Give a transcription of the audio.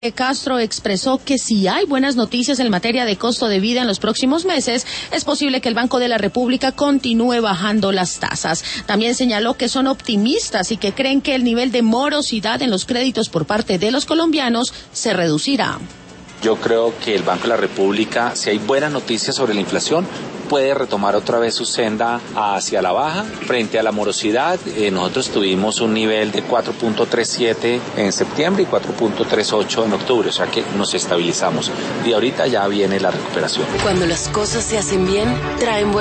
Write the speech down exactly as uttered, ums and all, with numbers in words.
Castro expresó que si hay buenas noticias en materia de costo de vida en los próximos meses, es posible que el Banco de la República continúe bajando las tasas. También señaló que son optimistas y que creen que el nivel de morosidad en los créditos por parte de los colombianos se reducirá. Yo creo que el Banco de la República, si hay buenas noticias sobre la inflación, puede retomar otra vez su senda hacia la baja. Frente a la morosidad, eh, nosotros tuvimos un nivel de cuatro punto treinta y siete en septiembre y cuatro punto treinta y ocho en octubre, o sea que nos estabilizamos. Y ahorita ya viene la recuperación. Cuando las cosas se hacen bien, traen